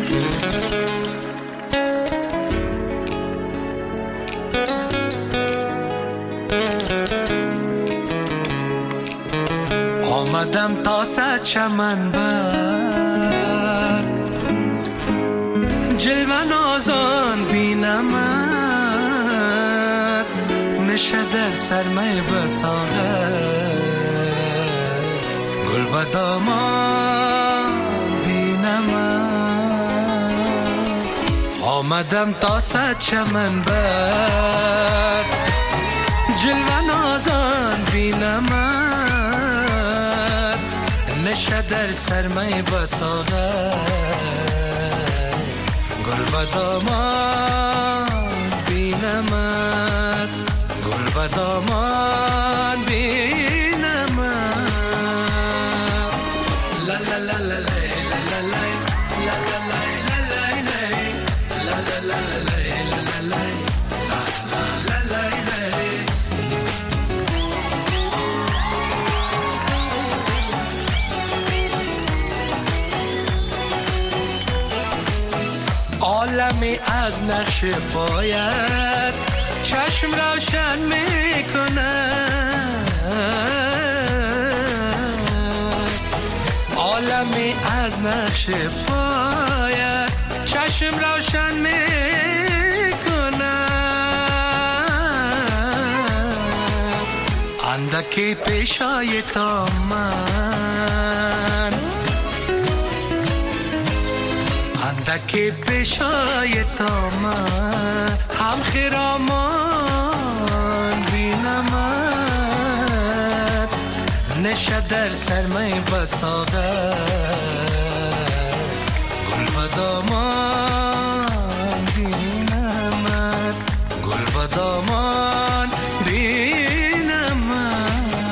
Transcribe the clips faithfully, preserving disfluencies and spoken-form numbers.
آمدم تا صد چمن بر جلوه نازان بینمت، نشه در سرمه بساغر گل و دامان بینمت. آمدم تا صد چمن بر جلوه نازان بینمت، نشه در سرمه بساغر گل و دامان بینمت، گل و دامان بینمت. لا لا لا لا لا لا لا لا لا لا عالمی از نقش پایت چشم روشن میکند، عالمی از نقش پایت چشم روشن میکند. اندکی پیشای تا من، اندکی پیشای تا من، هم خرامان بینمت، نشه در سرمه بساغر گل و دامان بینمت، گل و دامان بینمت.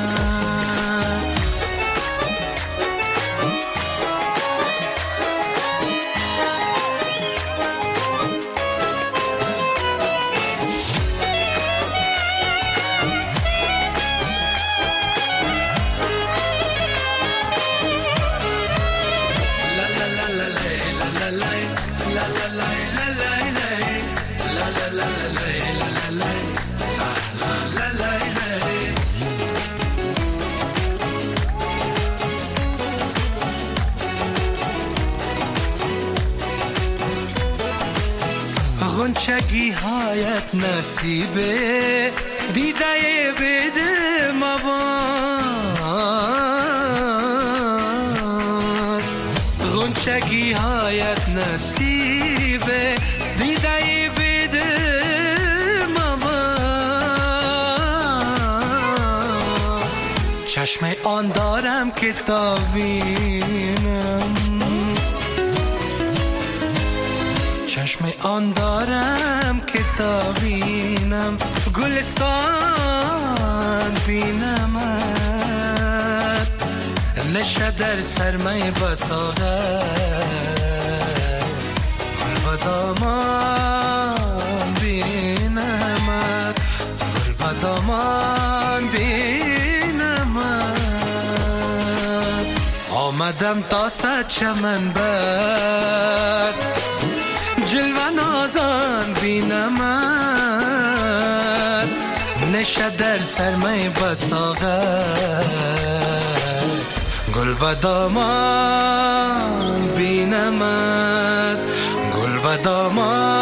غنچگی هایت نصیبه دیده بده مباد، غنچگی هایت نصیبه دیده بده مباد. چشم آن دارم که تا بینم، چشم آن دارم که تا بینم، گلستان بینمت، نشه در سرمه بساغر گل و دامان بینمت، گل و دامان بینمت. آمدم تا صد چمن بر جلوه نازان بینمت، نشه در سرمه بساغر گل و دامان بینمت، گل و دامان